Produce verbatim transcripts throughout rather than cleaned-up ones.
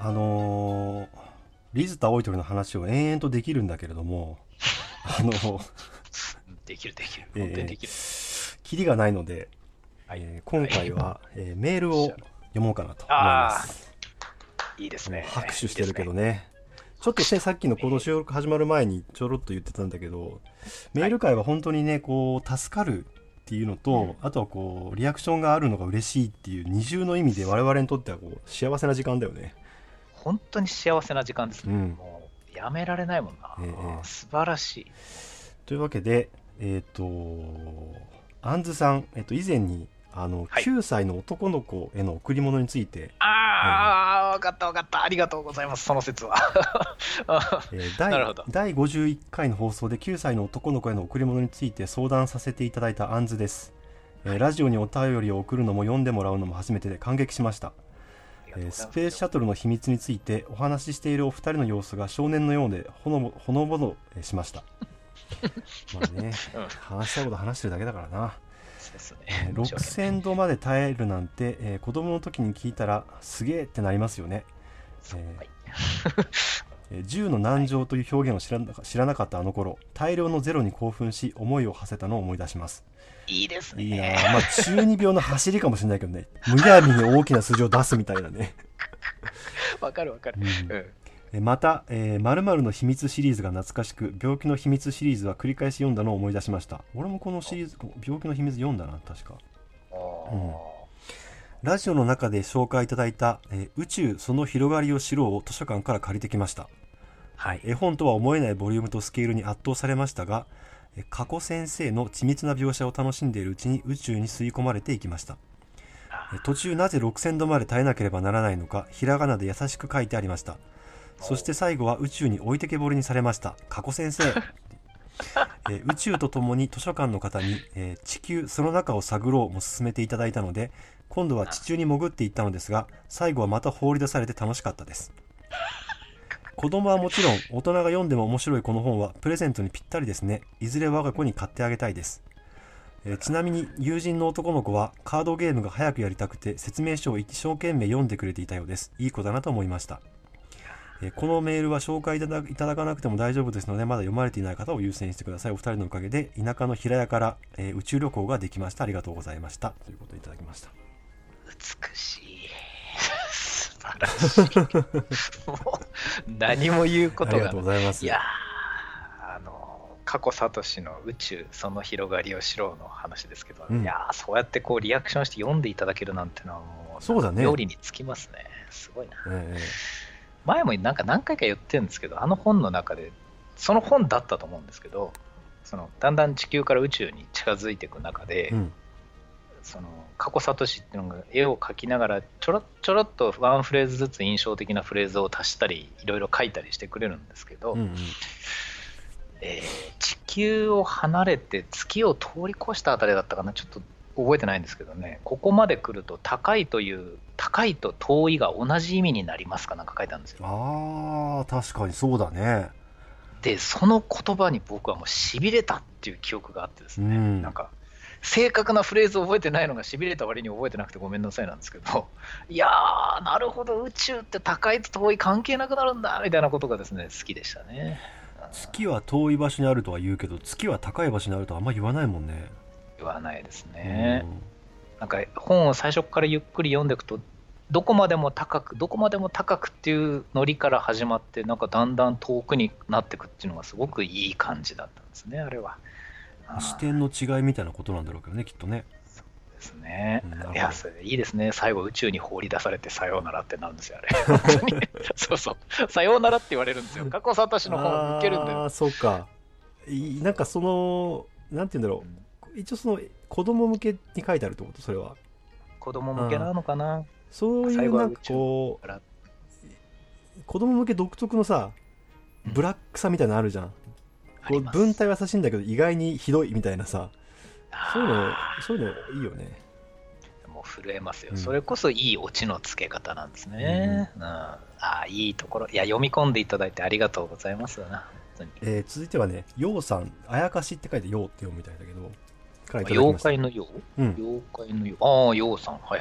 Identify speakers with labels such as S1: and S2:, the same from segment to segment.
S1: あのー、リズと青い鳥の話を延々とできるんだけれども、あの
S2: できるできる、本当にできる。
S1: えー、キリがないので、
S2: はい、
S1: えー、今回は、はい、えー、メールを読もうかなと思います。
S2: いいですね。
S1: 拍手してるけどね。いいね、ちょっとね、さっきのこの収録始まる前にちょろっと言ってたんだけど、メール会は本当にね、こう助かるっていうのと、うん、あとはこうリアクションがあるのが嬉しいっていう二重の意味で我々にとってはこう幸せな時間だよね。
S2: 本当に幸せな時間ですね。うん、もうやめられないもんな。えー、素晴らしい。
S1: というわけで、えっ、ー、とあんずさん、えっ、ー、と以前にあの、はい、きゅうさいの男の子への贈り物について、
S2: ああ、分かった分かった、ありがとうございます、その説は。
S1: えー、第なるほど。だいごじゅういっかいの放送できゅうさいの男の子への贈り物について相談させていただいたあんずです。えー、ラジオにお便りを送るのも読んでもらうのも初めてで感激しました。えー、スペースシャトルの秘密についてお話ししているお二人の様子が少年のようでほのほのぼのしました。まあね、うん、話したいこと話してるだけだからな。ですね、えー、ろくせんどまで耐えるなんて、えー、子供の時に聞いたらすげえってなりますよね。えーえー、じゅうの難情という表現を知らな、知らなかったあの頃、大量のゼロに興奮し思いを馳せたのを思い出します。
S2: いいですね。
S1: いいな、まあ、中二病の走りかもしれないけどね、むやみに大きな数字を出すみたいなね。
S2: わかるわかる、うん
S1: うん、また、えー、〇〇の秘密シリーズが懐かしく、病気の秘密シリーズは繰り返し読んだのを思い出しました。俺もこのシリーズ、病気の秘密読んだな、確か。うん、ラジオの中で紹介いただいた、えー、宇宙その広がりを知ろうを図書館から借りてきました。はい、絵本とは思えないボリュームとスケールに圧倒されましたが、えー、加古先生の緻密な描写を楽しんでいるうちに宇宙に吸い込まれていきました。えー、途中なぜろくせんどまで耐えなければならないのか、ひらがなで優しく書いてありました。そして最後は宇宙に置いてけぼりにされました。加古先生。えー、宇宙とともに図書館の方に、えー、地球その中を探ろうも進めていただいたので、今度は地中に潜っていったのですが、最後はまた放り出されて楽しかったです。子供はもちろん大人が読んでも面白いこの本はプレゼントにぴったりですね。いずれ我が子に買ってあげたいです。えー、ちなみに友人の男の子はカードゲームが早くやりたくて説明書を一生懸命読んでくれていたようです。いい子だなと思いました。えー、このメールは紹介いただ、いただかなくても大丈夫ですので、まだ読まれていない方を優先してください。お二人のおかげで田舎の平屋から、えー、宇宙旅行ができました。ありがとうございました。ということでいただきました。
S2: 美しい。素晴らしい。もう何も言うことがない。
S1: ありがとうございます。
S2: いやあの加古聡の宇宙その広がりを知ろうの話ですけど、うん、いやそうやってこうリアクションして読んでいただけるなんてのはもう
S1: そうだね。
S2: 料理につきますね。すごいな。
S1: えー
S2: 前もなんか何回か言ってるんですけど、あの本の中でその本だったと思うんですけど、そのだんだん地球から宇宙に近づいていく中で、うん、その加古聡っていうのが絵を描きながらちょろちょろっとワンフレーズずつ印象的なフレーズを足したりいろいろ書いたりしてくれるんですけど、うんうんえー、地球を離れて月を通り越したあたりだったかな、ちょっと覚えてないんですけどね、ここまで来ると高いという高いと遠いが同じ意味になりますかなんか書いてあるんですよ。
S1: ああ、確かにそうだね。
S2: でその言葉に僕はもうしびれたっていう記憶があってですね、うん、なんか正確なフレーズを覚えてないのがしびれた割に覚えてなくてごめんなさいなんですけど、いやーなるほど、宇宙って高いと遠い関係なくなるんだみたいなことがですね好きでしたね。
S1: 月は遠い場所にあるとは言うけど、月は高い場所にあるとはあんまり言わないもんね。
S2: 言わないですね、うん、なんか本を最初からゆっくり読んでいくとどこまでも高くどこまでも高くっていうノリから始まって、なんかだんだん遠くになっていくっていうのがすごくいい感じだったんですね、あれは。
S1: 視点の違いみたいなことなんだろうけどね、きっとね。
S2: そうですね、うん、いやそれいいですね。最後宇宙に放り出されてさようならってなるんですよあれ本当にそうそうさようならって言われるんですよ。加古聡の本を受けるんだよ。
S1: ああそうか。なんかそのなんて言うんだろう、うん、一応その子供向けに書いてあるってこと、それは
S2: 子供向けなのかな。
S1: そういうなんかこう子供向け独特のさブラックさみたいなのあるじゃん、こう文体は優しいんだけど意外にひどいみたいなさ、そういうのそういうのいいよね。
S2: もう震えますよ、うん、それこそいいオチのつけ方なんですね、うんうん、ああいいところ、いや読み込んでいただいてありがとうございますな。
S1: えー、続いてはね、ようさん、あやかしって書いてようって読むみたいだけどからいただきました。
S2: 妖怪のよう、うん、妖怪のよう、ああようさん、はいはい、よ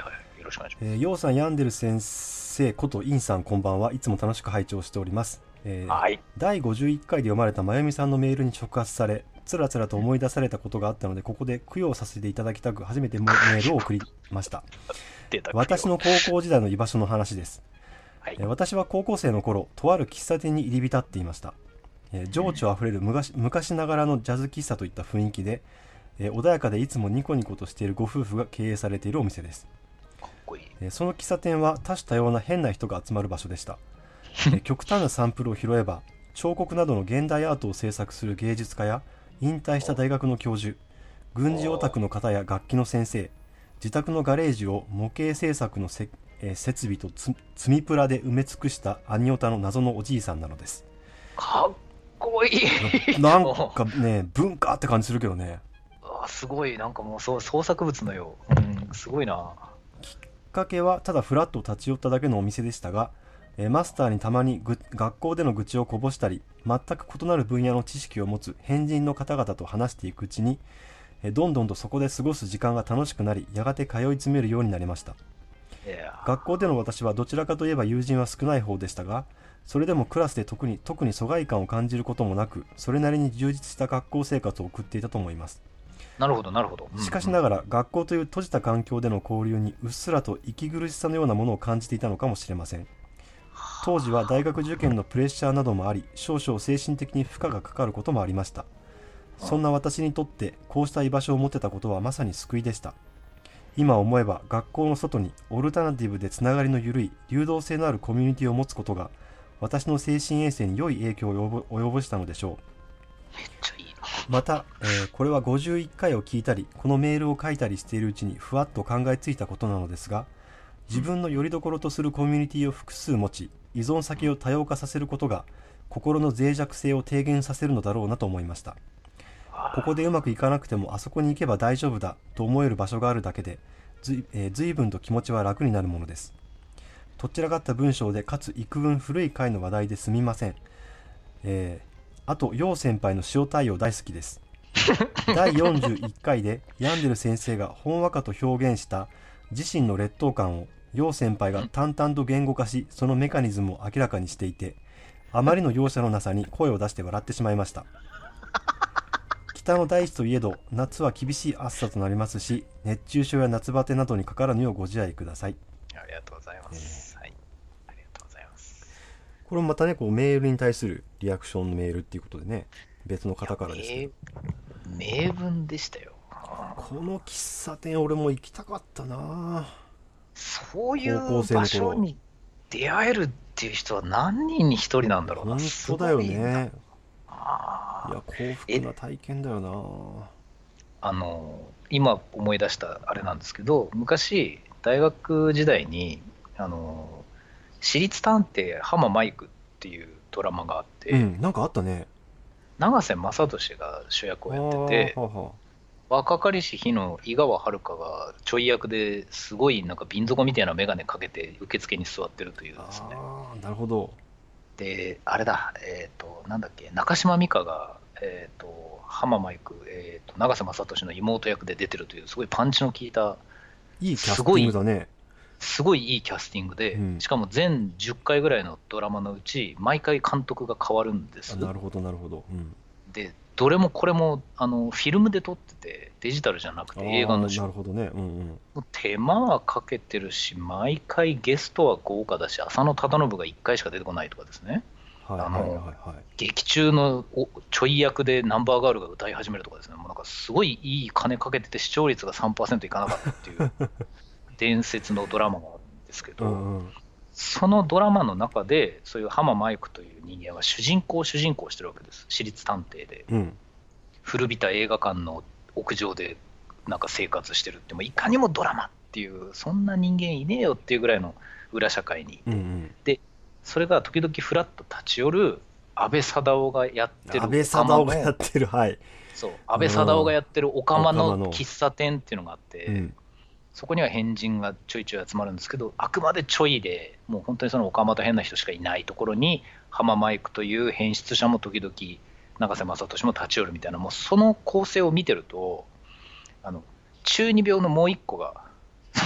S2: よろしくお願いします。
S1: えー、ようさん、ヤンデル先生ことインさん、こんばんは。いつも楽しく拝聴しております。えー
S2: はい、
S1: だいごじゅういっかいで読まれたまゆみさんのメールに触発され、つらつらと思い出されたことがあったので、ここで供養させていただきたく初めてメールを送りました。私の高校時代の居場所の話です。はい、えー、私は高校生の頃、とある喫茶店に入り浸っていました。えー、情緒あふれる昔、昔ながらのジャズ喫茶といった雰囲気で、えー、穏やかでいつもニコニコとしているご夫婦が経営されているお店です。
S2: かっこいい。
S1: えー、その喫茶店は多種多様な変な人が集まる場所でした。えー、極端なサンプルを拾えば、彫刻などの現代アートを制作する芸術家や引退した大学の教授、軍事オタクの方や楽器の先生、自宅のガレージを模型制作のせ、えー、設備と積みプラで埋め尽くしたアニオタの謎のおじいさんなのです。
S2: かっこいい。
S1: なんかね、文化って感じするけどね。
S2: あ、すごい、なんかもうそう創作物のよう、うん、すごいな。
S1: きっかけはただフラッと立ち寄っただけのお店でしたが、えー、マスターにたまにぐ学校での愚痴をこぼしたり、全く異なる分野の知識を持つ変人の方々と話していくうちに、えー、どんどんとそこで過ごす時間が楽しくなり、やがて通い詰めるようになりました。学校での私はどちらかといえば友人は少ない方でしたが、それでもクラスで特に特に疎外感を感じることもなく、それなりに充実した学校生活を送っていたと思います。
S2: なるほどなるほど。
S1: しかしながら、学校という閉じた環境での交流にうっすらと息苦しさのようなものを感じていたのかもしれません。当時は大学受験のプレッシャーなどもあり、少々精神的に負荷がかかることもありました。そんな私にとってこうした居場所を持てたことはまさに救いでした。今思えば学校の外にオルタナティブでつながりの緩い流動性のあるコミュニティを持つことが私の精神衛生に良い影響を及ぼしたのでしょ
S2: う。めっちゃいいな。
S1: また、えー、これはごじゅういっかいを聞いたりこのメールを書いたりしているうちにふわっと考えついたことなのですが、自分の拠り所とするコミュニティを複数持ち、依存先を多様化させることが心の脆弱性を低減させるのだろうなと思いました。ここでうまくいかなくてもあそこに行けば大丈夫だと思える場所があるだけでずい、えー、随分と気持ちは楽になるものです。とっちらかった文章でかつ幾分古い回の話題ですみません。えー、あと楊先輩の塩対応大好きです。だいよんじゅういっかいでヤンデル先生がほんわかと表現した自身の劣等感を楊先輩が淡々と言語化し、そのメカニズムを明らかにしていて、あまりの容赦のなさに声を出して笑ってしまいました。北の大地といえど夏は厳しい暑さとなりますし、熱中症や夏バテなどにかからぬようご自愛ください。
S2: ありがとうございます、えーはい、ありがとうございます。
S1: これもまたね、こうメールに対するリアクションのメールっていうことでね、別の方からですけど、
S2: 名文でしたよ。
S1: この喫茶店俺も行きたかったな。
S2: そういう場所に出会えるっていう人は何人に一人なんだろうな。
S1: 本当だよね。
S2: あ、
S1: いや幸福な体験だよな。
S2: あの今思い出したあれなんですけど、昔大学時代にあの私立探偵ハママイクっていうドラマがあって、
S1: うん、なんかあったね。
S2: 永瀬正敏が主役をやってて、はは若かりし日の井川遥がちょい役ですごいなんか瓶底みたいな眼鏡かけて受付に座ってるというですね。
S1: あ、なるほど。
S2: であれだ、えっ、ー、となんだっけ、中島美嘉がえっ、ー、と浜マイク、えー、と永瀬正敏の妹役で出てるというすごいパンチの効いた
S1: いいキャスティングだね。
S2: すごいいいキャスティングで、うん、しかも全じゅっかいぐらいのドラマのうち毎回監督が変わるんです。
S1: なるほどなるほど、うん、
S2: でどれもこれもあのフィルムで撮っててデジタルじゃなくて映画の
S1: なるほどね、うんうん、
S2: 手間はかけてるし毎回ゲストは豪華だし、浅野忠信がいっかいしか出てこないとかですね、はいはいはいはい、劇中のちょい役でナンバーガールが歌い始めるとかですね、もうなんかすごいいい金かけてて視聴率が さんパーセント いかなかったっていう伝説のドラマがあるんですけど、うんうん、そのドラマの中でそういう浜マイクという人間は主人公主人公してるわけです。私立探偵で、うん、古びた映画館の屋上でなんか生活してるって、もいかにもドラマっていうそんな人間いねえよっていうぐらいの裏社会にいて、うんうん、でそれが時々フラッと立ち寄る安倍貞夫がやってる
S1: 安倍貞夫がやってるはい
S2: そう安倍貞夫がやってるオカマの喫茶店っていうのがあって、うん、そこには変人がちょいちょい集まるんですけど、あくまでちょいでもう本当にそのオカマと変な人しかいないところに浜マイクという変質者も時々永瀬正敏も立ち寄るみたいな、もうその構成を見てるとあの中二病のもう一個が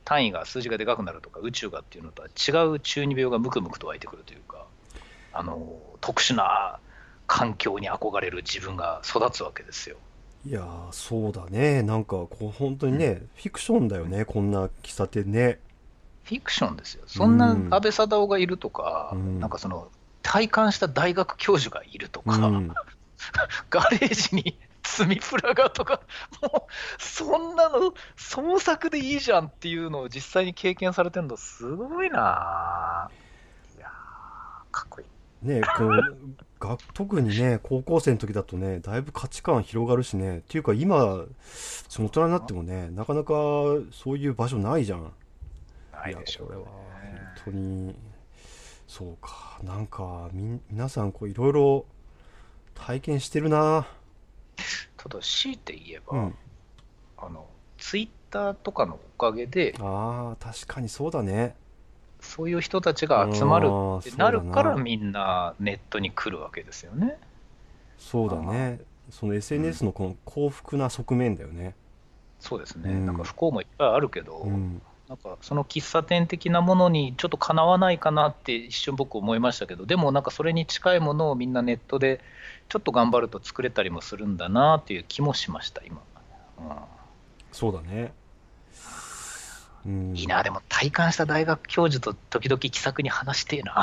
S2: 単位が数字がでかくなるとか宇宙がっていうのとは違う中二病がムクムクと湧いてくるというか、あの特殊な環境に憧れる自分が育つわけですよ。
S1: いやーそうだね。なんかこう本当にね、うん、フィクションだよね、こんな喫茶店ね。
S2: フィクションですよ。そんな安倍貞夫がいるとか、うん、なんかその体感した大学教授がいるとか、うん、ガレージに積みプラがとか、もうそんなの創作でいいじゃんっていうのを実際に経験されてるのすごいな。いやーかっこいい
S1: ね。こうが特にね高校生の時だとねだいぶ価値観広がるしね。っていうか今その大人になってもねなかなかそういう場所ないじゃん。
S2: ないでしょうね。
S1: いやこれは本当にそうか。なんかみ皆さんこういろいろ体験してるな。
S2: ただ強いて言えば、うん、あのツイッターとかのおかげで、
S1: ああ確かにそうだね。
S2: そういう人たちが集まるってなるからみんなネットに来るわけですよね。
S1: そうだね。その エスエヌエス のこの幸福な側面だよね。
S2: うん、そうですね、うん、なんか不幸もいっぱいあるけど、うん、なんかその喫茶店的なものにちょっとかなわないかなって一瞬僕思いましたけど、でもなんかそれに近いものをみんなネットでちょっと頑張ると作れたりもするんだなっていう気もしました今、うん、
S1: そうだね、
S2: うん、いいな。でも体感した大学教授と時々気さくに話してえな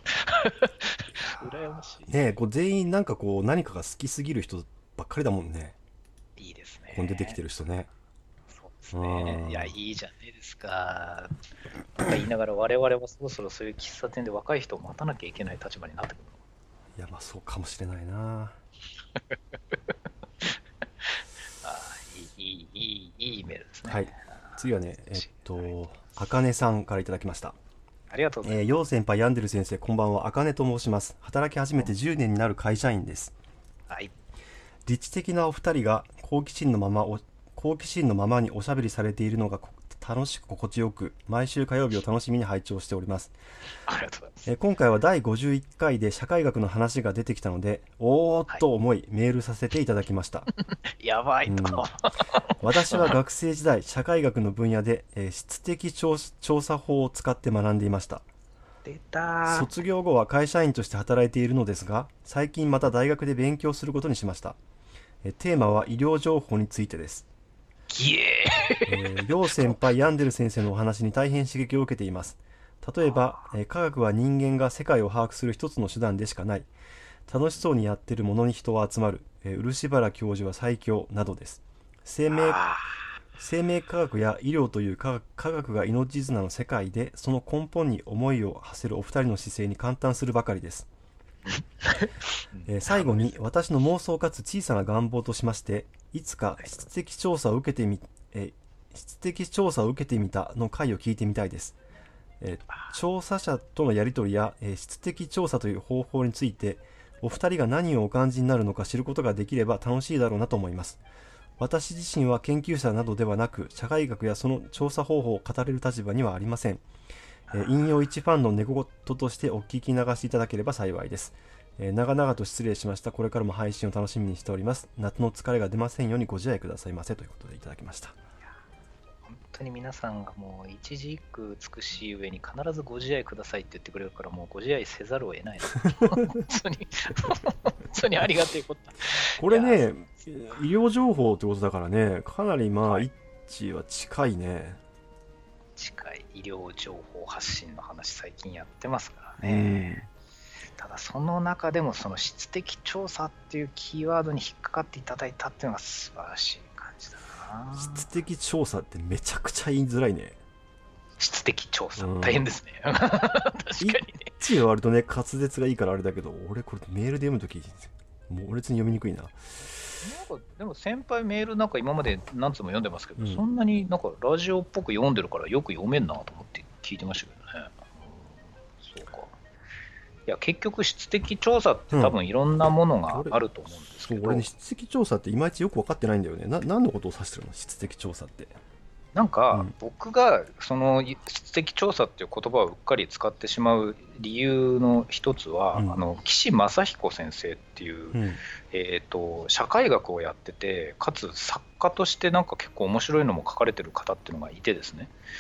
S2: 羨ましい
S1: ね。えこう全員なんかこう何かが好きすぎる人ばっかりだもんね。
S2: いいですね。
S1: ここに出てきてる人ね。
S2: そうですね。いやいいじゃないですか。とか言いながら我々はそろそろそういう喫茶店で若い人を待たなきゃいけない立場になってくる。
S1: いやまあそうかもしれないな
S2: あいいいいいいいメールですね。
S1: はい。次はねえっとあかねさんからいただきました。
S2: ありがとうございます。
S1: えー、よう先輩ヤンデル先生こんばんは。あかねと申します。働き始めてじゅうねんになる会社員です。
S2: はい。
S1: 理知的なお二人が好奇心のままお好奇心のままにおしゃべりされているのが楽しく心地よく毎週火曜日を楽しみに拝聴しております。
S2: ありがとうございます。
S1: え今回はだいごじゅういっかいで社会学の話が出てきたのでおーっと思い、はい、メールさせていただきました
S2: やばいと、うん、
S1: 私は学生時代社会学の分野で、えー、質的調査法を使って学んでいました。
S2: 出た。
S1: 卒業後は会社員として働いているのですが最近また大学で勉強することにしました。えテーマは医療情報についてです。
S2: ギエ
S1: ー、えー、楊先輩ヤンデル先生のお話に大変刺激を受けています。例えば、えー、科学は人間が世界を把握する一つの手段でしかない、楽しそうにやってるものに人は集まる、えー、漆原教授は最強などです。生命生命科学や医療という科学、科学が命綱の世界でその根本に思いを馳せるお二人の姿勢に感嘆するばかりです。えー、最後に私の妄想かつ小さな願望としましていつか質的調査を受けてみ、えー、質的調査を受けてみたの回を聞いてみたいです。えー、調査者とのやり取りや、えー、質的調査という方法についてお二人が何をお感じになるのか知ることができれば楽しいだろうなと思います。私自身は研究者などではなく社会学やその調査方法を語れる立場にはありません。えー、引用一ファンの寝言としてお聞き流していただければ幸いです。えー、長々と失礼しました。これからも配信を楽しみにしております。夏の疲れが出ませんようにご自愛くださいませということでいただきました。
S2: 本当に皆さんがもう一字一句美しい上に必ずご自愛くださいって言ってくれるからもうご自愛せざるを得ない本当に本当にありがてえこと
S1: これね医療情報ってことだからねかなりまあ、はい、一致は近いね。
S2: 近い医療情報発信の話最近やってますからね、うん、ただその中でもその質的調査っていうキーワードに引っかかっていただいたっていうのが素晴らしい感じだな。
S1: 質的調査ってめちゃくちゃ言いづらいね。
S2: 質的調査、うん、大変ですね確かにね。
S1: 一応割とね滑舌がいいからあれだけど俺これメールで読むとき猛烈に読みにくいな。
S2: なんかでも先輩メールなんか今まで何つも読んでますけど、うん、そんなになんかラジオっぽく読んでるからよく読めんなと思って聞いてましたけどね、うん、そうか。いや結局質的調査って多分いろんなものがあると思うんですけど、
S1: うん、そう俺ね質的調査っていまいちよく分かってないんだよね。な何のことを指してるの質的調査って。
S2: なんか僕がその質的調査っていう言葉をうっかり使ってしまう理由の一つは、うん、あの岸正彦先生っていう、うん、えーと、社会学をやっててかつ作家としてなんか結構面白いのも書かれてる方っていうのがいてですね。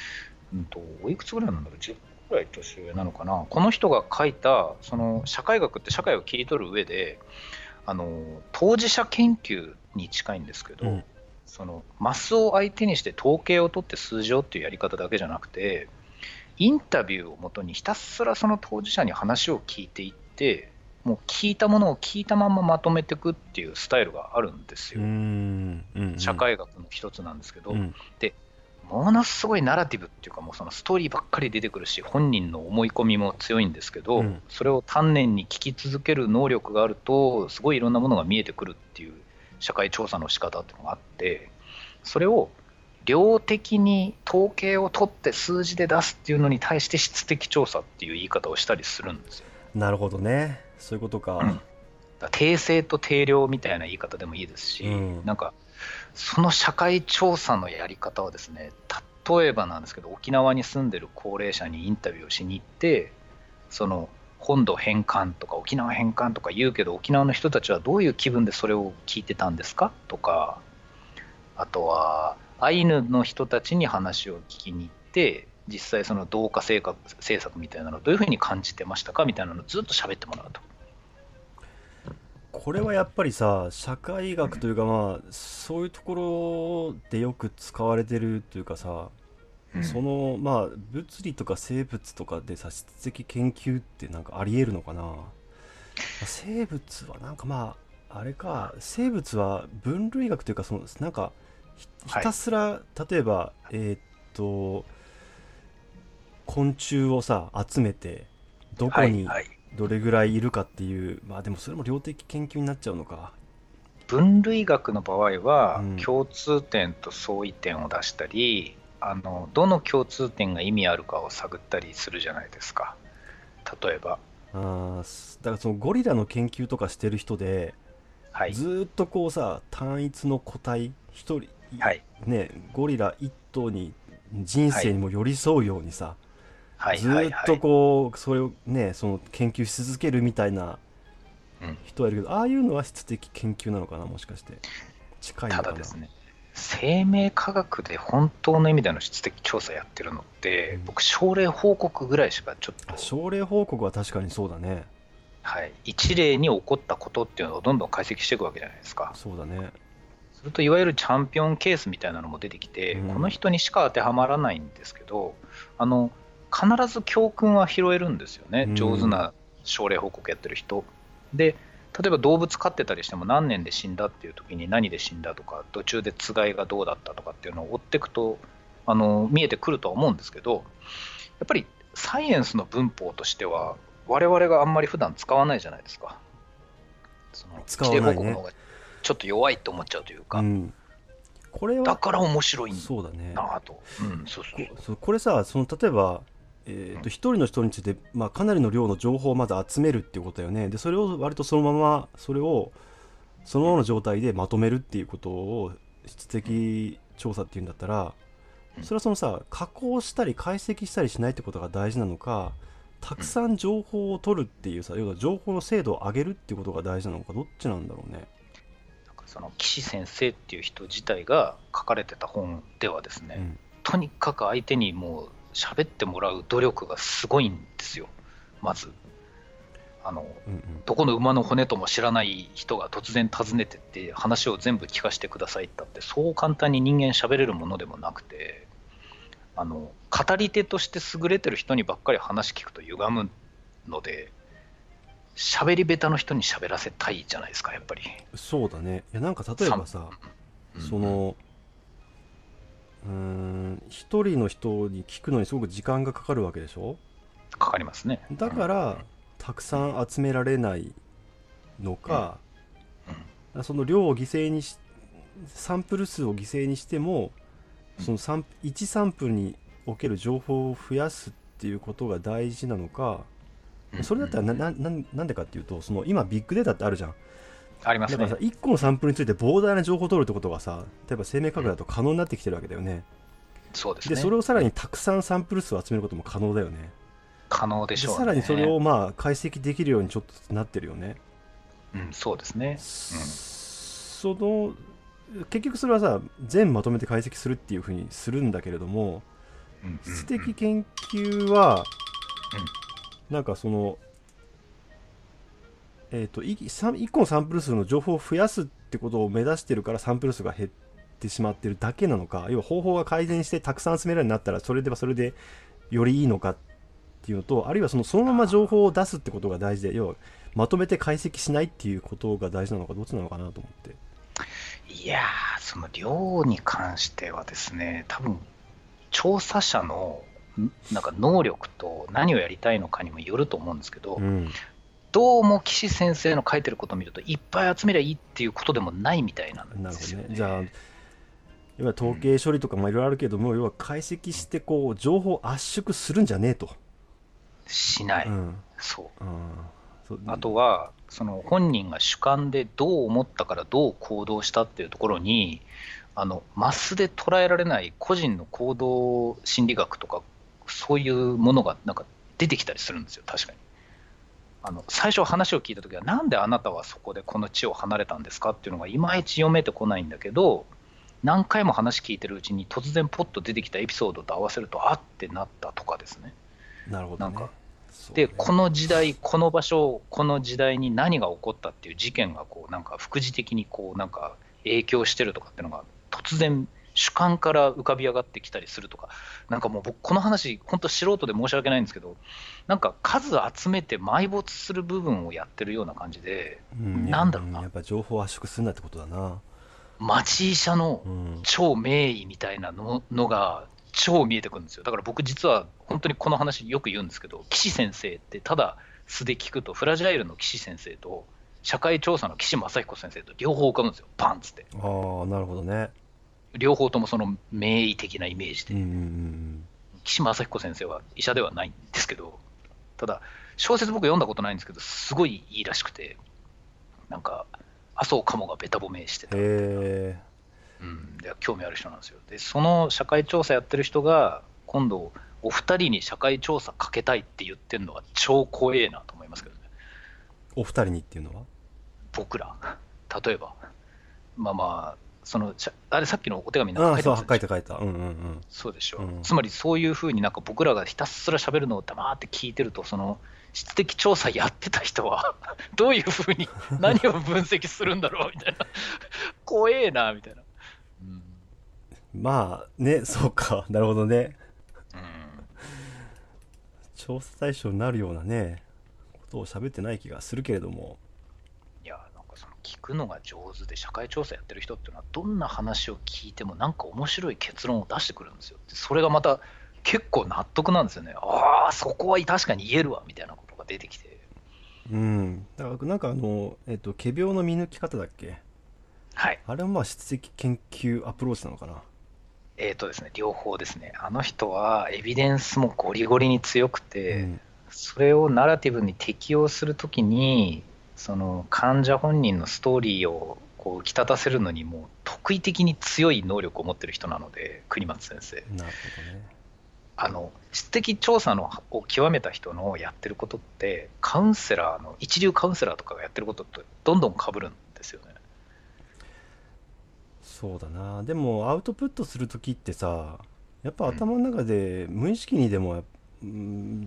S2: うんと、おいくつぐらいなんだろう、じゅっくらい年上なのかな。この人が書いた、その社会学って社会を切り取る上で、あの当事者研究に近いんですけど、うん、そのマスを相手にして統計を取って数字をっていうやり方だけじゃなくて、インタビューをもとにひたすらその当事者に話を聞いていって、もう聞いたものを聞いたまままとめていくっていうスタイルがあるんですよ。
S1: うんうん、
S2: 社会学の一つなんですけど、
S1: うん、
S2: でものすごいナラティブっていうか、もうそのストーリーばっかり出てくるし、本人の思い込みも強いんですけど、うん、それを丹念に聞き続ける能力があると、すごいいろんなものが見えてくるっていう社会調査の仕方っていうのがあって、それを量的に統計を取って数字で出すっていうのに対して質的調査っていう言い方をしたりするんですよ。
S1: なるほどね、そういうことか。うん、
S2: だ定性と定量みたいな言い方でもいいですし、うん、なんかその社会調査のやり方はですね、例えばなんですけど、沖縄に住んでる高齢者にインタビューをしに行って、その本土返還とか沖縄返還とか言うけど、沖縄の人たちはどういう気分でそれを聞いてたんですかとか、あとはアイヌの人たちに話を聞きに行って、実際その同化政策、政策みたいなのをどういうふうに感じてましたかみたいなのをずっと喋ってもらうと。
S1: これはやっぱりさ、社会学というか、まあそういうところでよく使われてるというかさ、うん、そのまあ物理とか生物とかでさ、質的研究ってなんかありえるのかな。生物はなんかまああれか、生物は分類学というか、そのなんか ひ, ひたすら、はい、例えばえー、っと昆虫をさ集めてどこに、はいはい、どれぐらいいるかっていう、まあでもそれも量的研究になっちゃうのか。
S2: 分類学の場合は、うん、共通点と相違点を出したり、あのどの共通点が意味あるかを探ったりするじゃないですか。例えば
S1: あだからそのゴリラの研究とかしてる人で、はい、ずっとこうさ単一の個体一人、はいね、ゴリラ一頭に人生にも寄り添うようにさ、はい、ずっとこうそれをねその研究し続けるみたいな人はいるけど、うん、ああいうのは質的研究なのかな、もしかして近いのかな。
S2: ただですね、生命科学で本当の意味での質的調査やってるのって、うん、僕症例報告ぐらいしかちょっと。
S1: 症例報告は確かにそうだね。
S2: はい、一例に起こったことっていうのをどんどん解析していくわけじゃないですか。
S1: そうだね。
S2: するといわゆるチャンピオンケースみたいなのも出てきて、うん、この人にしか当てはまらないんですけど、あの必ず教訓は拾えるんですよね、うん、上手な症例報告やってる人で。例えば動物飼ってたりしても、何年で死んだっていう時に何で死んだとか、途中でつがいがどうだったとかっていうのを追っていくとあの見えてくるとは思うんですけど、やっぱりサイエンスの文法としては我々があんまり普段使わないじゃないですか。その
S1: 使わないね。
S2: 指定報告の方がちょっと弱いって思っちゃうというか、うん、これはだから面白いんだなと。
S1: そうだね。
S2: うん、そうそう
S1: そう。これさ、その例えばえー、と一人の人について、まあ、かなりの量の情報をまず集めるっていうことだよね。でそれを割とそのままそれをそのままの状態でまとめるっていうことを質的調査っていうんだったら、それはそのさ加工したり解析したりしないってことが大事なのか、たくさん情報を取るっていうさ、要は情報の精度を上げるっていうことが大事なのか、どっちなんだろうね。
S2: その岸先生っていう人自体が書かれてた本ではですね、うん、とにかく相手にもう喋ってもらう努力がすごいんですよ。まずあの、うんうん、どこの馬の骨とも知らない人が突然訪ねてって話を全部聞かせてくださいってって、そう簡単に人間喋れるものでもなくて、あの語り手として優れてる人にばっかり話聞くと歪むので、喋り下手の人に喋らせたいじゃないですか、やっぱり。
S1: そうだね。いやなんか例えばさ、うん、そのうーん一人の人に聞くのにすごく時間がかかるわけでしょ。
S2: かかりますね。
S1: だから、うん、たくさん集められないのか、うんうん、その量を犠牲にしサンプル数を犠牲にしても、そのサンいちサンプルにおける情報を増やすっていうことが大事なのか、うんうん、それだったら な, な, な, なんでかっていうと、その今ビッグデータってあるじゃん。
S2: ありますね。
S1: だからさ、いっこのサンプルについて膨大な情報を取るってことがさ、例えば生命科学だと可能になってきてるわけだよね。うん、
S2: そうですね。
S1: でそれをさらにたくさんサンプル数を集めることも可能だよね。
S2: 可能でしょうね。
S1: でさらにそれをまあ解析できるようにちょっとなってるよね。
S2: うん、そうですね。うん、
S1: その結局それはさ全まとめて解析するっていう風にするんだけれども、 質的研究は、うん、なんかそのえっといっこのサンプル数の情報を増やすってことを目指してるからサンプル数が減ってしまってるだけなのか、要は方法が改善してたくさん集められるようになったらそれではそれでよりいいのかっていうのと、あるいはそのそのまま情報を出すってことが大事で、要はまとめて解析しないっていうことが大事なのか、どっちなのかなと思って。
S2: いやー、その量に関してはですね、多分調査者のなんか能力と何をやりたいのかにもよると思うんですけど、うん、どうも岸先生の書いてることを見るといっぱい集めりゃいいっていうことでもないみたいなんですよね。
S1: なるほどね。じゃあ要は統計処理とかもいろいろあるけども、うん、要は解析してこう情報を圧縮するんじゃねえと。
S2: しない、うん、そう、
S1: うん、
S2: あとはその本人が主観でどう思ったからどう行動したっていうところに、あのマスで捉えられない個人の行動心理学とかそういうものがなんか出てきたりするんですよ。確かにあの最初話を聞いたときは、なんであなたはそこでこの地を離れたんですかっていうのがいまいち読めてこないんだけど、何回も話聞いてるうちに突然ポッと出てきたエピソードと合わせるとあってなったとかですね。
S1: なるほどね。
S2: なんかでこの時代この場所この時代に何が起こったっていう事件がこうなんか副次的にこうなんか影響してるとかっていうのが突然主観から浮かび上がってきたりするとか、なんかもう僕この話本当素人で申し訳ないんですけど、なんか数集めて埋没する部分をやってるような感じで、うん、なんだろうな、
S1: やっぱ情報を圧縮するなってことだな。
S2: 町医者の超名医みたいな の, のが超見えてくるんですよ。だから僕実は本当にこの話よく言うんですけど、岸先生ってただ素で聞くとフラジャイルの岸先生と社会調査の岸正彦先生と両方浮かぶんですよ、パンっつって。
S1: ああ、なるほどね。
S2: 両方ともその名医的なイメージで、
S1: うんうんうん、
S2: 岸正彦先生は医者ではないんですけど、ただ小説僕読んだことないんですけどすごいいいらしくて、なんか麻生鴨がべた褒めしてたみたいな、へー、うん、で興味ある人なんですよ。でその社会調査やってる人が今度お二人に社会調査かけたいって言ってるのは超怖えなと思いますけどね。
S1: お二人にっていうのは
S2: 僕ら、例えばまあまあそのあれさっきのお手紙なんか書いてます
S1: ね。書いた書いた、うんうんうん、
S2: そうでしょう、うん、つまりそういうふうになんか僕らがひたすら喋るのを黙って聞いてると、その質的調査やってた人はどういうふうに何を分析するんだろうみたいな怖えなみたいな、
S1: うん、まあね、そうか、なるほどね、うん、調査対象になるようなねことを喋ってない気がするけれども、
S2: いやなんかその聞くのが上手で社会調査やってる人っていうのはどんな話を聞いてもなんか面白い結論を出してくるんですよ。それがまた結構納得なんですよね。ああそこは確かに言えるわみたいなことが出てきて、
S1: うん、だからなんかあの、えっと、仮病の見抜き方だっけ、
S2: はい、
S1: あれはまあ質的研究アプローチなのかな。
S2: えーとですね、両方ですね。あの人はエビデンスもゴリゴリに強くて、うん、それをナラティブに適用するときにその患者本人のストーリーをこう浮き立たせるのにも特異的に強い能力を持ってる人なので、国松先生。
S1: なるほどね。
S2: あの質的調査のを極めた人のやってることってカウンセラーの一流カウンセラーとかがやってることとどんどん被るんですよね。
S1: そうだな。でもアウトプットするときってさ、やっぱ頭の中で無意識にでも、うん、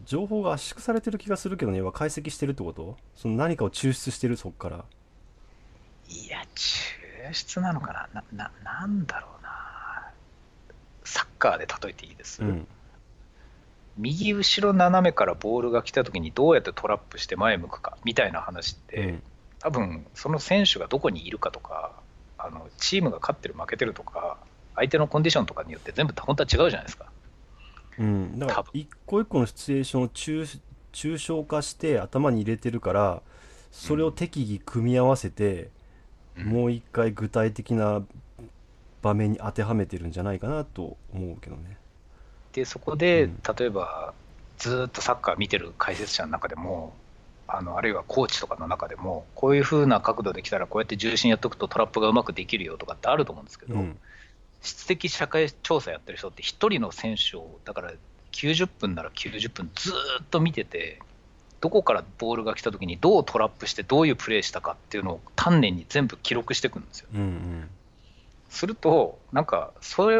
S1: 情報が圧縮されてる気がするけどね。は解析してるってこと？その何かを抽出してる、そっから。
S2: いや抽出なのかな、な、な、なんだろうな。サッカーで例えていいです、うん、右後ろ斜めからボールが来た時にどうやってトラップして前向くかみたいな話って、うん、多分その選手がどこにいるかとか、あのチームが勝ってる負けてるとか相手のコンディションとかによって全部本当は違うじゃないですか。
S1: うん、だから一個一個のシチュエーションを抽抽象化して頭に入れてるから、それを適宜組み合わせて、うん、もう一回具体的な場面に当てはめてるんじゃないかなと思うけどね。
S2: でそこで、うん、例えばずっとサッカー見てる解説者の中でも、あのあるいはコーチとかの中でも、こういう風な角度できたらこうやって重心やっとくとトラップがうまくできるよとかってあると思うんですけど、うん、質的社会調査やってる人って一人の選手をだからきゅうじゅっぷんならきゅうじゅっぷんずっと見てて、どこからボールが来た時にどうトラップしてどういうプレーしたかっていうのを丹念に全部記録していくんですよ、うんうん、するとなんかそれを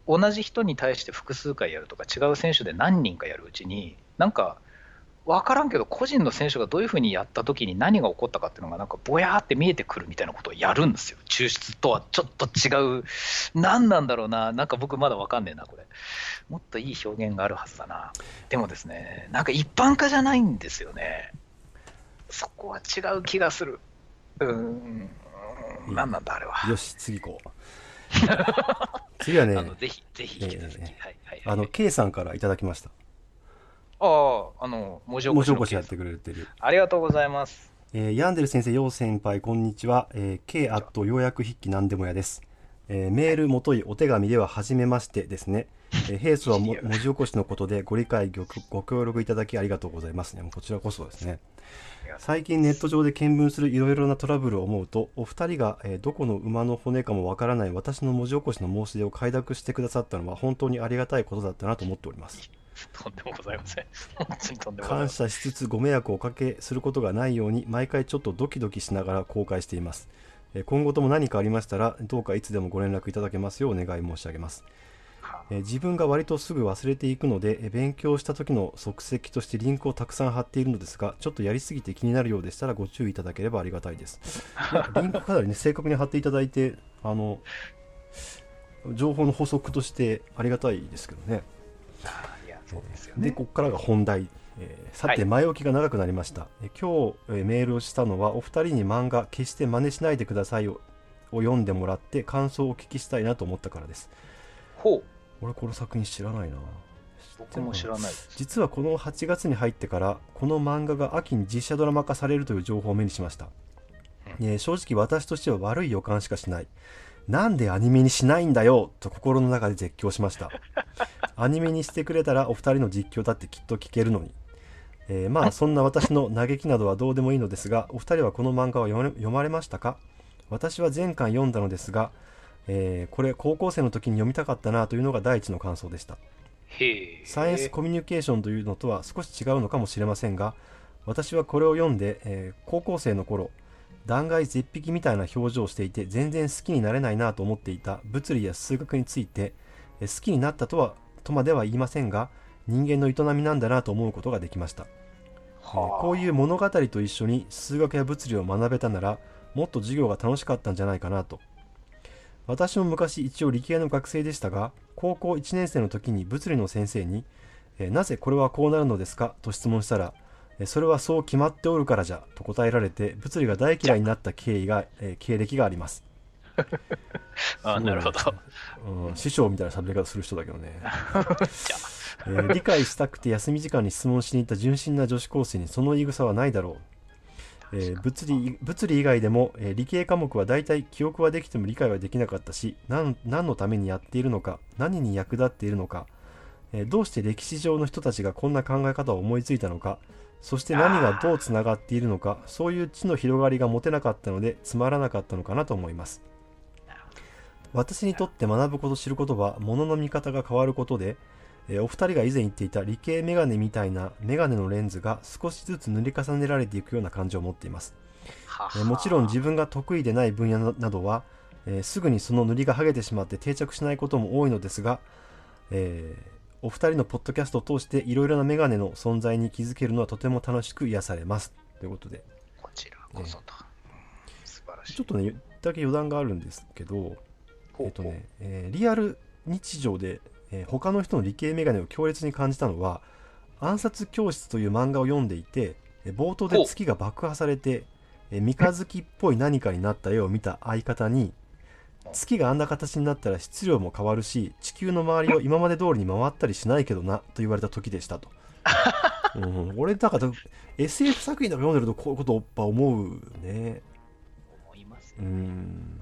S2: 同じ人に対して複数回やるとか、違う選手で何人かやるうちに、なんか分からんけど、個人の選手がどういうふうにやったときに何が起こったかっていうのが、なんかぼやーって見えてくるみたいなことをやるんですよ。抽出とはちょっと違う、何なんだろうな、なんか僕まだ分かんねえな、これ。もっといい表現があるはずだな。でもですね、なんか一般化じゃないんですよね。そこは違う気がする。うーん、何なんだあれは。
S1: よし、次行こう。次はね、
S2: あのぜひぜひ引き続き、えー、はいはいはい、
S1: あの K さんからいただきました。
S2: ああ、あの文字起こしの
S1: 文字起こしやってくれてる。
S2: ありがとうございます。
S1: えー、ヤンデル先生、ヨウ先輩、こんにちは。えー、K アットようやく筆記なんでもやです。えー、メールもといお手紙では初めましてですね。えー、平素はも文字起こしのことでご理解 ご, ご協力いただきありがとうございますね。こちらこそですね。最近ネット上で見聞するいろいろなトラブルを思うと、お二人が、えー、どこの馬の骨かもわからない私の文字起こしの申し出を快諾してくださったのは本当にありがたいことだったなと思っております。
S2: とんでもございません。本当にとんでもございません。
S1: 感謝しつつご迷惑をおかけすることがないように毎回ちょっとドキドキしながら公開しています。今後とも何かありましたらどうかいつでもご連絡いただけますようお願い申し上げます。自分が割とすぐ忘れていくので勉強した時の足跡としてリンクをたくさん貼っているのですが、ちょっとやりすぎて気になるようでしたらご注意いただければありがたいです。リンクかなりね正確に貼っていただいて、あの情報の補足としてありがたいですけどね。
S2: そうですよね。
S1: でここからが本題、えー、さて前置きが長くなりました、はい、今日、えー、メールをしたのはお二人に漫画決して真似しないでくださいを読んでもらって感想をお聞きしたいなと思ったからです。
S2: ほう、
S1: 俺この作品知らないな。
S2: 僕も知らないです。
S1: 実はこのはちがつに入ってからこの漫画が秋に実写ドラマ化されるという情報を目にしました、うんえー、正直私としては悪い予感しかしない。なんでアニメにしないんだよと心の中で絶叫しました。アニメにしてくれたらお二人の実況だってきっと聞けるのに、えー、まあそんな私の嘆きなどはどうでもいいのですが、お二人はこの漫画を読まれましたか？私は前巻読んだのですが、えー、これ高校生の時に読みたかったなというのが第一の感想でした。
S2: へ
S1: サイエンスコミュニケーションというのとは少し違うのかもしれませんが、私はこれを読んで、えー、高校生の頃断崖絶壁みたいな表情をしていて全然好きになれないなと思っていた物理や数学について、えー、好きになったとはとまでは言いませんが人間の営みなんだなと思うことができました。はあ、こういう物語と一緒に数学や物理を学べたならもっと授業が楽しかったんじゃないかなと。私も昔一応理系の学生でしたが、高校いちねん生の時に物理の先生にえなぜこれはこうなるのですかと質問したら、それはそう決まっておるからじゃと答えられて物理が大嫌いになった経緯が、えー、経歴があります。
S2: ああ、なるほど、
S1: うん、師匠みたいな喋り方する人だけどね、えー、理解したくて休み時間に質問しに行った純真な女子高生にその言い草はないだろう。えー、物理物理以外でも、えー、理系科目はだいたい記憶はできても理解はできなかったし、何、何のためにやっているのか、何に役立っているのか、えー、どうして歴史上の人たちがこんな考え方を思いついたのか、そして何がどうつながっているのか、そういう知の広がりが持てなかったのでつまらなかったのかなと思います。私にとって学ぶこと知ることは物の見方が変わることで、えー、お二人が以前言っていた理系メガネみたいなメガネのレンズが少しずつ塗り重ねられていくような感じを持っています。えー、もちろん自分が得意でない分野などは、えー、すぐにその塗りが剥げてしまって定着しないことも多いのですが、えー、お二人のポッドキャストを通していろいろなメガネの存在に気づけるのはとても楽しく癒されますということで、
S2: こちらこそと、えー、素晴らしい。
S1: ちょっとねだけ余談があるんですけど、えっとね、えー、リアル日常で、えー、他の人の理系メガネを強烈に感じたのは、暗殺教室という漫画を読んでいて、冒頭で月が爆破されて、えー、三日月っぽい何かになった絵を見た相方に、月があんな形になったら質量も変わるし地球の周りを今まで通りに回ったりしないけどなと言われた時でしたと、うん、俺なんか エスエフ 作品とか読んでるとこういうことをやっぱ思うね。
S2: 思いますよね、うん、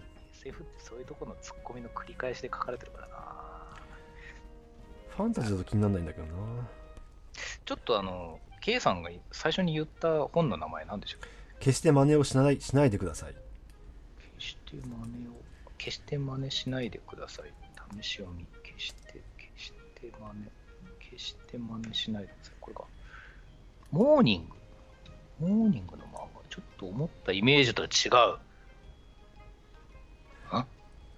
S2: エスエフ ってそういうところのツッコミの繰り返しで書かれてるからな。
S1: ファンタジーだと気にならないんだけどな。
S2: ちょっとあの K さんが最初に言った本の名前なんでしょうか。
S1: 決して真似をしない、しないでください。
S2: 決して真似を決して真似しないでください。試し読み。決して、決して真似。決して真似しないでください。これか。モーニング。モーニングの漫画。ちょっと思ったイメージとは違う。
S1: い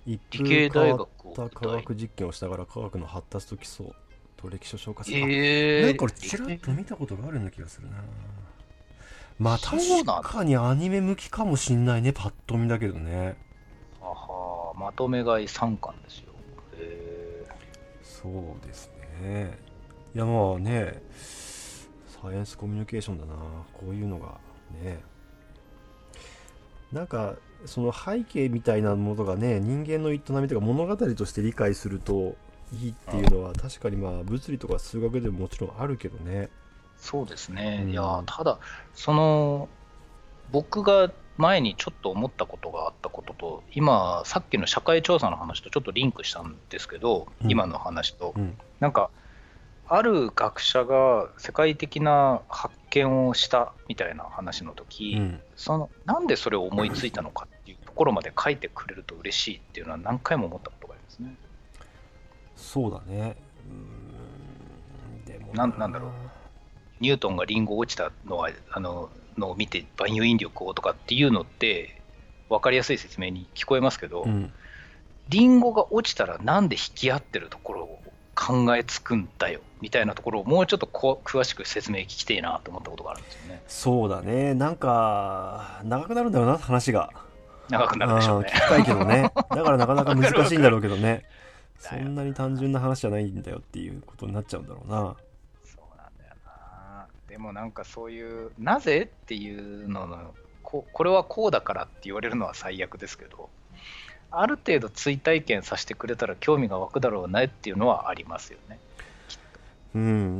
S1: 一
S2: 理系
S1: 風変わ
S2: 大学を
S1: った科学実験をしながら科学の発達と基礎と歴史を消化する、
S2: えー、
S1: なんか俺ちらっと見たことがあるような気がするな。まあ
S2: そうなんだ
S1: 確かにアニメ向きかもしんないね、パッと見だけどね。
S2: あはまとめ買いさんかんですよ。へ
S1: そうですね。いやまあね、サイエンスコミュニケーションだな、こういうのがね。なんかその背景みたいなものがね、人間の営みとか物語として理解するといいっていうのは確かにまあ物理とか数学でももちろんあるけどね。
S2: そうですね、
S1: うん、
S2: いやただその僕が前にちょっと思ったことがあったことと、今さっきの社会調査の話とちょっとリンクしたんですけど、うん、今の話と、うん、なんかある学者が世界的な発見をしたみたいな話の時、うん、そのなんでそれを思いついたのかっていうところまで書いてくれると嬉しいっていうのは何回も思ったことがありますね。
S1: そうだね。
S2: うーん、でも な, なんだろう、ニュートンがリンゴ落ちたのはあののを見て万有引力をとかっていうのって分かりやすい説明に聞こえますけど、うん、リンゴが落ちたらなんで引き合ってるところを考えつくんだよみたいなところをもうちょっとこう詳しく説明聞きてえなと思ったことがあるんですよね。
S1: そうだね、なんか長くなるんだろうな、話が
S2: 長くなるでしょうね。
S1: 聞きたいけどねだからなかなか難しいんだろうけどねそんなに単純な話じゃないんだよっていうことになっちゃうんだろうな。
S2: そうなんだよな。でもなんかそういうなぜっていうのの こ, これはこうだからって言われるのは最悪ですけど、ある程度追体験させてくれたら興味が湧くだろうねっていうのはありますよね。
S1: うん、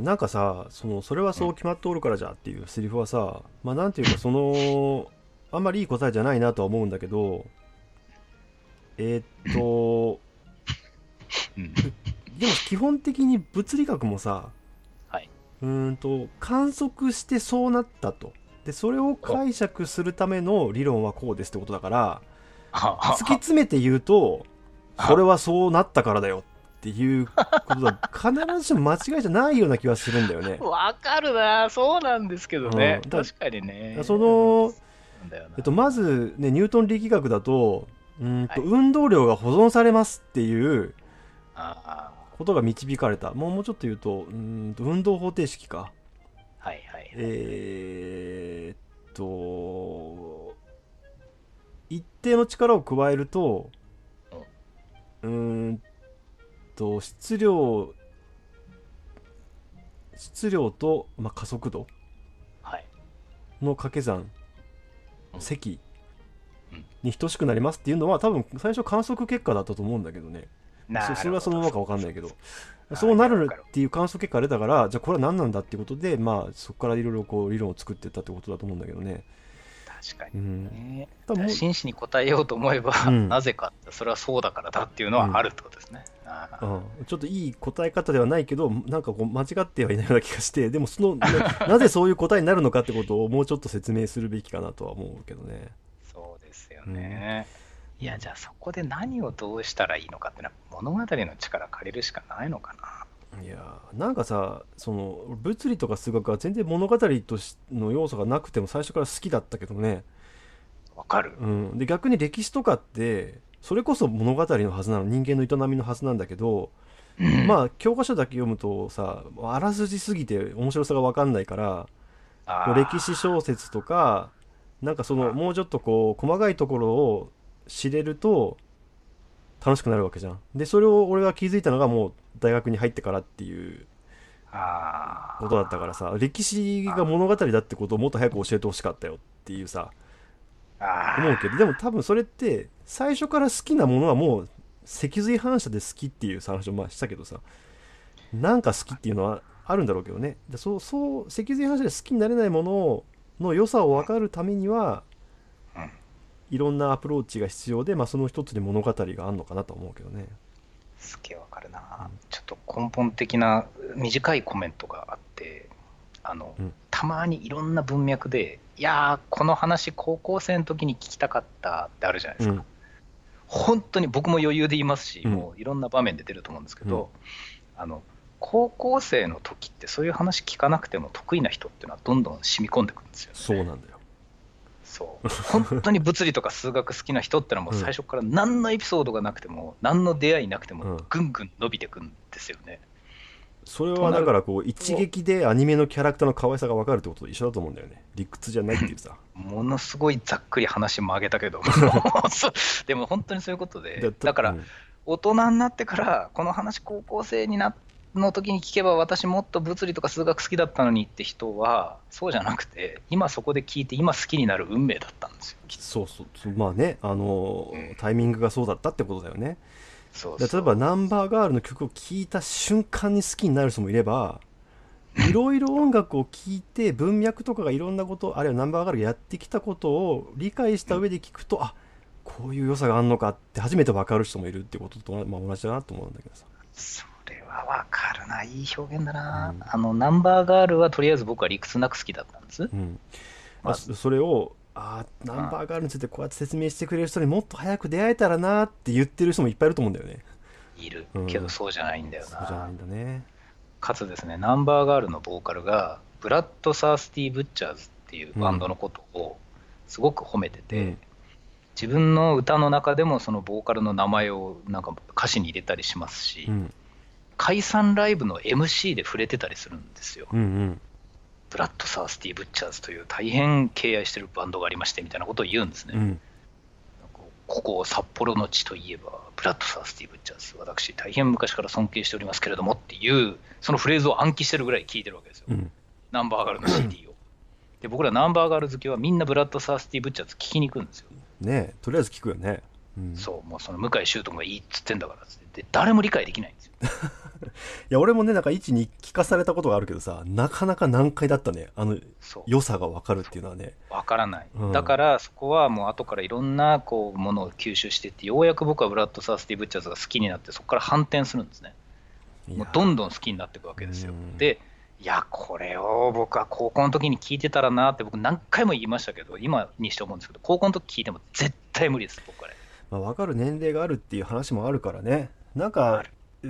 S1: なんかさ、そのそれはそう決まっておるからじゃっていうセリフはさ、まあなんていうかそのあんまりいい答えじゃないなとは思うんだけど、えー、っと、うん、でも基本的に物理学もさ、はい、うーんと観測してそうなったと、でそれを解釈するための理論はこうですってことだから、突き詰めて言うとそれはそうなったからだよっていうことだ必ずしも間違いじゃないような気はするんだよね。
S2: わかるな、そうなんですけどね、うん、確かにね。
S1: その、えっと、まず、ね、ニュートン力学だと、うんと、はい、運動量が保存されますっていうことが導かれた。もう、もうちょっと言うと、うんと運動方程式か。
S2: はいはいはい、
S1: えー、っと一定の力を加えると、うーんと質量質量と、まあ、加速度の掛け算、はい、積に等しくなりますっていうのは多分最初観測結果だったと思うんだけどね。そ, それはそのままか分かんないけど、そうなるっていう観測結果が出たから、じゃあこれは何なんだっていうことで、まあ、そこからいろいろこう理論を作っていったってことだと思うんだけどね。
S2: 確かにね、うん、真摯に答えようと思えば、うん、なぜかそれはそうだからだっていうのはあるってことですね、
S1: うん、ああちょっといい答え方ではないけど、なんかこう間違ってはいないような気がして、でもその な, なぜそういう答えになるのかってことをもうちょっと説明するべきかなとは思うけどね。
S2: そうですよね、うん、いやじゃあそこで何をどうしたらいいのかってのは物語の力借りるしかないのかな。
S1: いやなんかさ、その物理とか数学は全然物語としの要素がなくても最初から好きだったけどね。
S2: わかる、
S1: うん、で逆に歴史とかってそれこそ物語のはずなの、人間の営みのはずなんだけど、うん、まあ教科書だけ読むとさ、あらすじすぎて面白さが分かんないから、歴史小説とかなんかそのもうちょっとこう細かいところを知れると楽しくなるわけじゃん。でそれを俺が気づいたのがもう大学に入ってからっていうことだったからさ、歴史が物語だってことをもっと早く教えてほしかったよっていうさ思うけど、でも多分それって最初から好きなものはもう脊髄反射で好きっていう話をまあしたけどさ、なんか好きっていうのはあるんだろうけどね。でそうそう脊髄反射で好きになれないものの良さを分かるためには、いろんなアプローチが必要で、まあ、その一つに物語があるのかなと思うけどね。
S2: すげえわかるな、うん、ちょっと根本的な短いコメントがあって、あの、うん、たまにいろんな文脈で、いやーこの話高校生の時に聞きたかったってあるじゃないですか、うん、本当に僕も余裕で言いますし、うん、もういろんな場面で出ると思うんですけど、うん、あの高校生の時ってそういう話聞かなくても得意な人っていうのはどんどん染み込んでくるんですよね。
S1: そうなんだよ。
S2: そう本当に物理とか数学好きな人ってのはもう最初から何のエピソードがなくても、何の出会いなくてもぐんぐん伸びてくんですよね。
S1: それはだからこう一撃でアニメのキャラクターの可愛さが分かるってことと一緒だと思うんだよね。理屈じゃないっていうさ
S2: ものすごいざっくり話曲げたけどでも本当にそういうことで、だから大人になってからこの話高校生になの時に聞けば私もっと物理とか数学好きだったのにって人はそうじゃなくて、今そこで聞いて今好きになる運命だったんですよ。
S1: そうそうまあね、あの、うん、タイミングがそうだったってことだよね。
S2: そうそう、
S1: 例えばナンバーガールの曲を聴いた瞬間に好きになる人もいれば、いろいろ音楽を聴いて文脈とかがいろんなこと、あるいはナンバーガールがやってきたことを理解した上で聞くと、うん、あ、こういう良さがあるのかって初めて分かる人もいるってことと、まあ、同じだなと思うんだけどさ。
S2: それは分かるな、いい表現だな、うん、あのナンバーガールはとりあえず僕は理屈なく好きだったんです、うん
S1: まあ、それをあナンバーガールについてこうやって説明してくれる人にもっと早く出会えたらなって言ってる人もいっぱいいると思うんだよね。
S2: いるけどそうじゃないんだよな、
S1: そうじゃないんだね。
S2: かつですね、ナンバーガールのボーカルがブラッド・サースティ・ブッチャーズっていうバンドのことをすごく褒めてて、うん、自分の歌の中でもそのボーカルの名前をなんか歌詞に入れたりしますし、うん、解散ライブの エムシー で触れてたりするんですよ、うんうん、ブラッド・サースティ・ブッチャーズという大変敬愛してるバンドがありましてみたいなことを言うんですね、うん、ここ札幌の地といえばブラッド・サースティ・ブッチャーズ、私大変昔から尊敬しておりますけれどもっていうそのフレーズを暗記してるぐらい聴いてるわけですよ、うん、ナンバーガールの シーディー をで僕らナンバーガール好きはみんなブラッド・サースティ・ブッチャーズ聴きに行くんですよ
S1: ね。とりあえず聞くよね、
S2: うん、そうもうその向井秀斗がいいっつってんだからっつってで誰も理解できないんですよ
S1: いや俺もねなんか一に聞かされたことがあるけどさ、なかなか難解だったね、あの良さが分かるっていうのはね。
S2: 分からない、うん、だからそこはもう後からいろんなこうものを吸収していってようやく僕はブラッド・サースティ・ブッチャーズが好きになってそこから反転するんですね。もうどんどん好きになっていくわけですよ。でいやこれを僕は高校の時に聞いてたらなって僕何回も言いましたけど今にして思うんですけど高校の時聞いても絶対無理です僕はね、
S1: まあ、分かる年齢があるっていう話もあるからね。なんか、うん、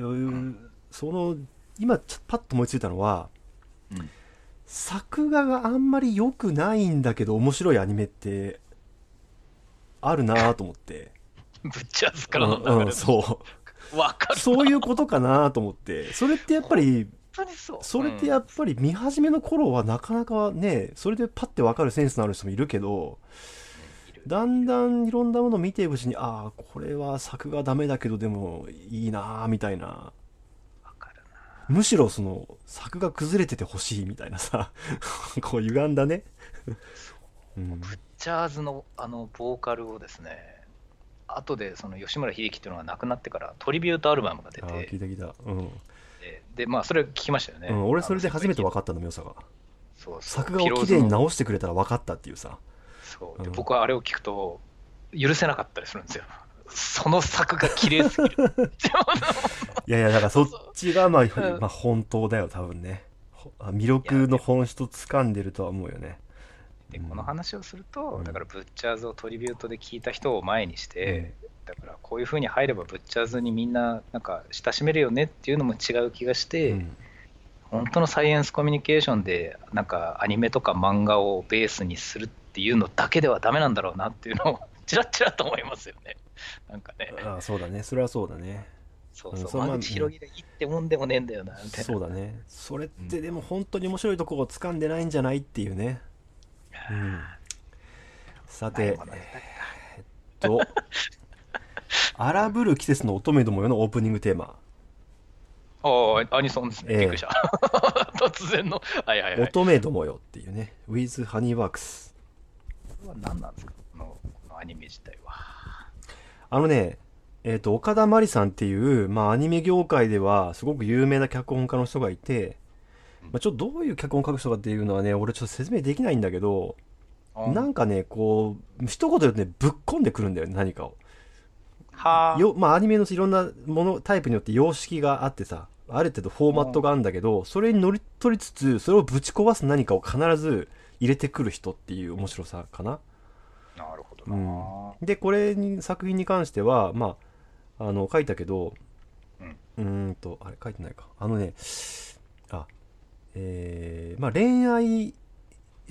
S1: その今パッと思いついたのは、うん、作画があんまり良くないんだけど面白いアニメってあるなと思って
S2: ブッチャーズからの流れ、
S1: うんうん、そう
S2: 分かる
S1: そういうことかなと思って、それってやっぱり
S2: そう
S1: それってやっぱり見始めの頃はなかなかねそれでパッて分かるセンスのある人もいるけど、だんだんいろんなものを見ていくうちにああこれは作画ダメだけどでもいいなみたいな、むしろその作が崩れててほしいみたいなさこう歪んだね
S2: うん、ブッチャーズのあのボーカルをですね後でその吉村英樹っていうのが亡くなってからトリビュートアルバムが出て、あ
S1: 聞いた聞いた、うん、
S2: で, でまあそれ聞きましたよね、
S1: うん、俺それで初めて分かったんだ良さが。そうそう作画をきれいに直してくれたら分かったっていうさ。
S2: そうで、うん、僕はあれを聞くと許せなかったりするんですよその作が綺麗すぎる
S1: いやいやだからそっちがまあ、まあ、本当だよ多分ね。魅力の本質掴んでるとは思うよね。
S2: でこの話をすると、うん、だからブッチャーズをトリビュートで聞いた人を前にして、うん、だからこういう風に入ればブッチャーズにみんななんか親しめるよねっていうのも違う気がして、うん、本当のサイエンスコミュニケーションでなんかアニメとか漫画をベースにするっていうのだけではダメなんだろうなっていうのをチラッチラと思いますよね。なんかね。
S1: ああそうだね、それはそうだね。
S2: そうそう、間口広げがいいってもんでもねえんだよなみたいな。
S1: そうだね。それってでも本当に面白いところを掴んでないんじゃないっていうね。うん、さて、えっと荒ぶる季節の乙女どもよのオープニングテーマ。
S2: ああアニソンですね、えー、びっくりした突然の、はいはいはい、
S1: 乙女どもよっていうね with Honeyworks。
S2: これは何なんですかこの、このアニメ自体は。
S1: あのねえっと岡田真理さんっていう、まあ、アニメ業界ではすごく有名な脚本家の人がいて、まあ、ちょっとどういう脚本書く人かっていうのはね俺ちょっと説明できないんだけど、なんかねこう一言で言うとねぶっ込んでくるんだよね何かを。
S2: は
S1: よまあアニメのいろんなものタイプによって様式があってさある程度フォーマットがあるんだけど、それに乗り取りつつそれをぶち壊す何かを必ず入れてくる人っていう面白さかな。
S2: なるほどな、
S1: うん、でこれに作品に関してはまああの書いたけど、うん、うーんとあれ書いてないかあのねあえー、まあ恋愛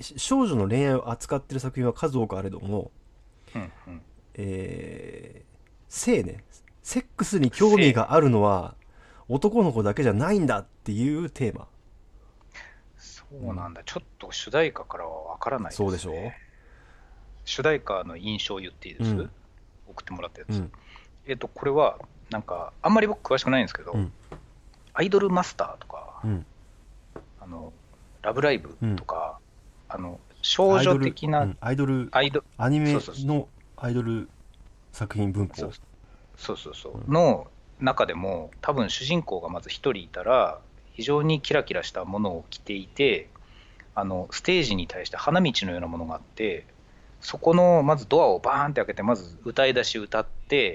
S1: 少女の恋愛を扱ってる作品は数多くあれども、
S2: うんうん、
S1: えー、性ね、セックスに興味があるのは男の子だけじゃないんだっていうテーマ。
S2: そうなんだ、うん、ちょっと主題歌からは分からないですね。
S1: そうでしょう。
S2: 主題歌の印象を言っていいです、うん、送ってもらったやつ、うん、えっとこれはなんかあんまり僕詳しくないんですけど、うん、アイドルマスターとか、うん、あのラブライブとか、うん、あの少女的な
S1: アイドル、うん、アイドルアニメのアイドル作品文法、
S2: そうそうそうそう、うん、の中でも多分主人公がまず一人いたら非常にキラキラしたものを着ていて、あのステージに対して花道のようなものがあって、そこのまずドアをバーンって開けてまず歌い出し歌って、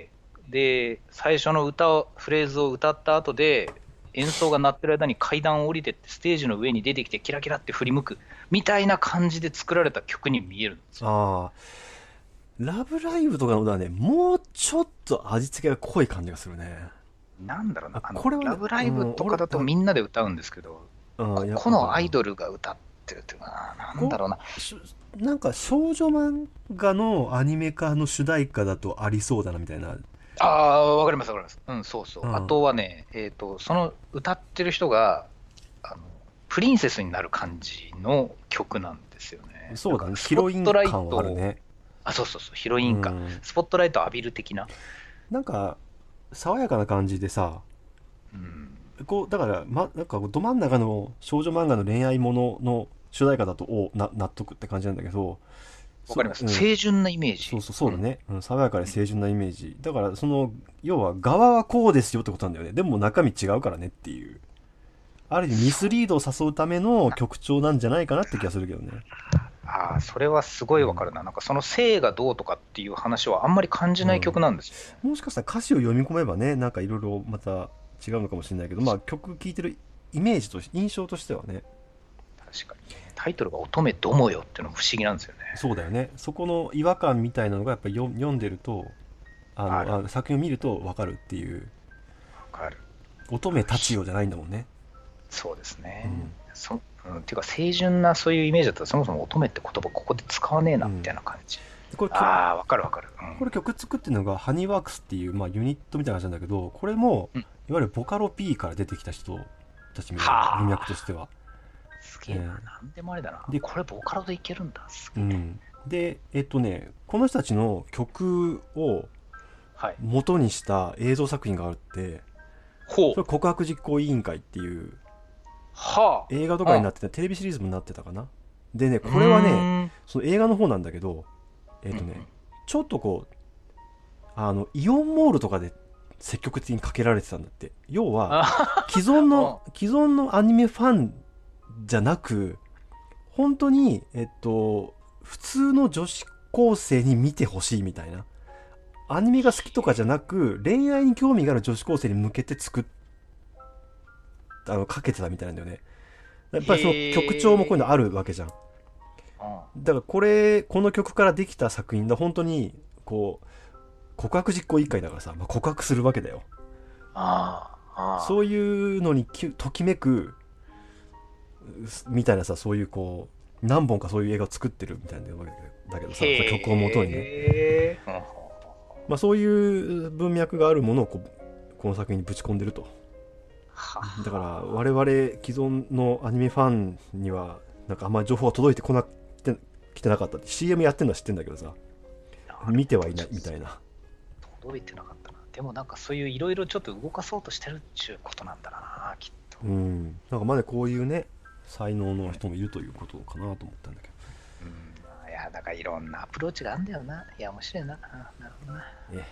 S2: で最初の歌をフレーズを歌った後で演奏が鳴ってる間に階段を降りてってステージの上に出てきてキラキラって振り向くみたいな感じで作られた曲に見えるんですよ。
S1: ああ、ラブライブとかの歌はね、もうちょっと味付けが濃い感じがするね。
S2: なんだろうな、あのこれは、ね、ラブライブとかだとみんなで歌うんですけど、うん、ここのアイドルが歌ってるっていうのはなんだろうな、
S1: なんか少女漫画のアニメ化の主題歌だとありそうだなみたいな。
S2: ああ、わかりますわかります。うん、そうそう。うん、あとはね、えっと、その歌ってる人が、あの、プリンセスになる感じの曲なんですよね。
S1: そうだね。ヒロイン感はあるね。
S2: あ、そうそうそう、ヒロイン感。うん、スポットライト浴びる的な。
S1: なんか、爽やかな感じでさ、うん、こう、だから、ま、なんかど真ん中の少女漫画の恋愛ものの主題歌だとおな納得って感じなんだけど、
S2: わかります、うん、清純なイメージ。
S1: そうそうそうだね、うん、爽やかで清純なイメージ、うん、だからその要は側はこうですよってことなんだよね。でも中身違うからねっていう、ある意味ミスリードを誘うための曲調なんじゃないかなって気がするけどね。
S2: ああ、それはすごいわかるな、うん、なんかその性がどうとかっていう話はあんまり感じない曲なんですよ、
S1: うん、もしかしたら歌詞を読み込めばね、なんかいろいろまた違うのかもしれないけど、まあ曲聴いてるイメージとして印象としてはね。
S2: 確かにタイトルが乙女どもよっていうのも不思議なんですよね。
S1: そうだよね。そこの違和感みたいなのがやっぱり読んでると、あのああ作品を見ると分かるっていう。
S2: 分かる。
S1: 乙女たちよじゃないんだもんね。
S2: そうですね、うん、そうん、っていうか清純なそういうイメージだったらそもそも乙女って言葉ここで使わねえなみたいな感じ、うん、これああ分かる分かる、うん、
S1: これ曲作ってるのがハニーワークスっていう、まあ、ユニットみたいな感じなんだけど、これも、うん、いわゆるボカロ P から出てきた人たちみたいな文脈としては
S2: すげえな、えー、なんでもあれだな。でこれボカロでいけるんだ、すげえ、
S1: うん、でえっとねこの人たちの曲を元にした映像作品があって、はい、それ告白実行委員会っていう
S2: はあ、
S1: 映画とかになってた、テレビシリーズもなってたかな。でね、これはね、その映画の方なんだけど、えっとね、うん、ちょっとこう、あの、イオンモールとかで積極的にかけられてたんだって。要は、既存の、既存のアニメファンじゃなく、本当に、えっと、普通の女子高生に見てほしいみたいな。アニメが好きとかじゃなく、恋愛に興味がある女子高生に向けて作っあのかけてたみたいなんだよね。やっぱりその曲調もこういうのあるわけじゃん。だからこれこの曲からできた作品だ、本当にこう告白実行委員会だからさ、まあ、告白するわけだよ。
S2: ああ、
S1: そういうのにときめくみたいなさ、そういうこう何本かそういう映画を作ってるみたいなわけだけどさ、曲を元にね、まあ、そういう文脈があるものをこうこの作品にぶち込んでると。だから我々既存のアニメファンにはなんかあんまり情報が届いてこなくてきてなかったって。 シーエム やってるのは知ってんだけどさ、見てはいないみたいな。
S2: 届いてなかったな。でもなんかそういういろいろちょっと動かそうとしてるっていうことなんだな、きっと。
S1: うん、なんかまだこういうね才能の人もいるということかなと思ったんだけど、
S2: うん、いやだからいろんなアプローチがあるんだよな。いや面白いな。なるほどな。え、うん、はい、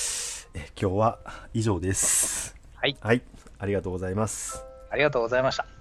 S1: え今日は以上です。
S2: はい、
S1: はい、ありがとうございます。
S2: ありがとうございました。